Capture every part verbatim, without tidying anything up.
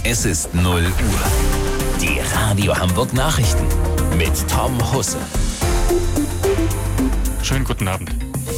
Es ist null Uhr. Die Radio Hamburg Nachrichten mit Tom Husse. Schönen guten Abend.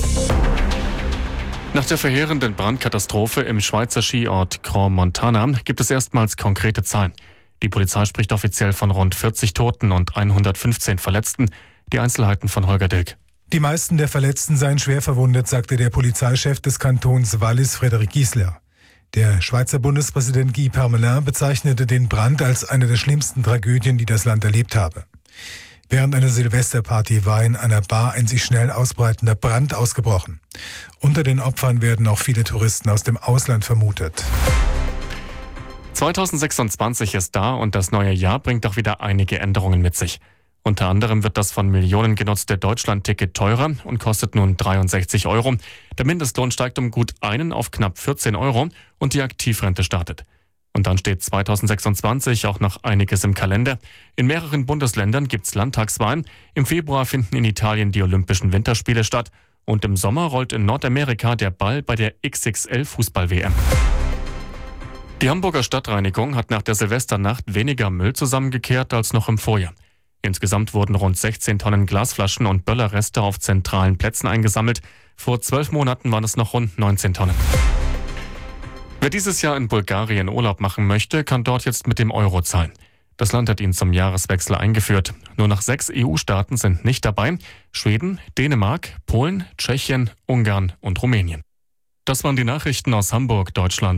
Nach der verheerenden Brandkatastrophe im Schweizer Skiort Crans-Montana gibt es erstmals konkrete Zahlen. Die Polizei spricht offiziell von rund vierzig Toten und hundertfünfzehn Verletzten. Die Einzelheiten von Holger Dilk. Die meisten der Verletzten seien schwer verwundet, sagte der Polizeichef des Kantons Wallis, Frédéric Gisler. Der Schweizer Bundespräsident Guy Parmelin bezeichnete den Brand als eine der schlimmsten Tragödien, die das Land erlebt habe. Während einer Silvesterparty war in einer Bar ein sich schnell ausbreitender Brand ausgebrochen. Unter den Opfern werden auch viele Touristen aus dem Ausland vermutet. zweitausendsechsundzwanzig ist da und das neue Jahr bringt auch wieder einige Änderungen mit sich. Unter anderem wird das von Millionen genutzte Deutschland-Ticket teurer und kostet nun dreiundsechzig Euro. Der Mindestlohn steigt um gut einen auf knapp vierzehn Euro und die Aktivrente startet. Und dann steht zweitausendsechsundzwanzig auch noch einiges im Kalender. In mehreren Bundesländern gibt's Landtagswahlen. Im Februar finden in Italien die Olympischen Winterspiele statt. Und im Sommer rollt in Nordamerika der Ball bei der X X L-Fußball-W M. Die Hamburger Stadtreinigung hat nach der Silvesternacht weniger Müll zusammengekehrt als noch im Vorjahr. Insgesamt wurden rund sechzehn Tonnen Glasflaschen und Böllerreste auf zentralen Plätzen eingesammelt. Vor zwölf Monaten waren es noch rund neunzehn Tonnen. Wer dieses Jahr in Bulgarien Urlaub machen möchte, kann dort jetzt mit dem Euro zahlen. Das Land hat ihn zum Jahreswechsel eingeführt. Nur noch sechs E U-Staaten sind nicht dabei: Schweden, Dänemark, Polen, Tschechien, Ungarn und Rumänien. Das waren die Nachrichten aus Hamburg, Deutschland.